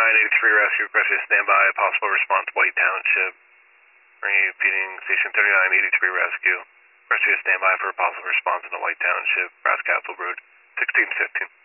3983 rescue, requesting standby, possible response, White Township. Repeating, station 3983 rescue. Requesting standby for a possible response in the White Township, Brass Castle Road, 1615.